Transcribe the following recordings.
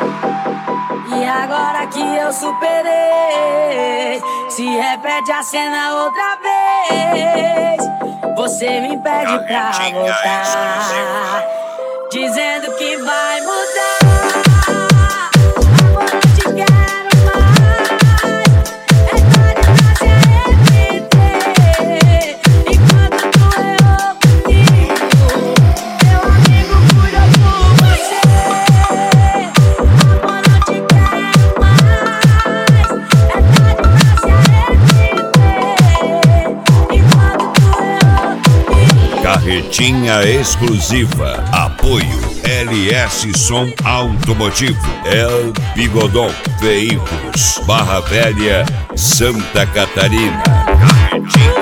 E agora que eu superei, se repete a cena outra vez. Você me pede pra voltar, dizendo que vai mudar. Agora eu te quero mais, é tarde pra se arrepender. Enquanto tu errou comigo, meu amigo cuidou por você. Agora eu te quero mais, é tarde pra se arrepender. Enquanto tu errou comigo. Carretinha exclusiva. Apoio LS Som Automotivo. El Bigodon Veículos. Barra Velha, Santa Catarina. Carretinha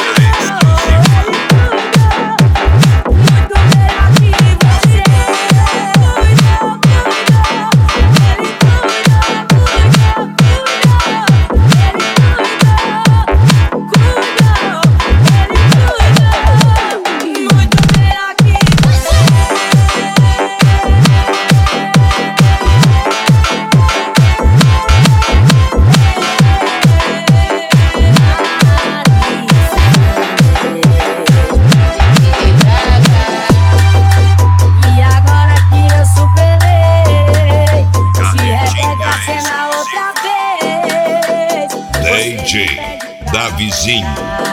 DJ Davizinho.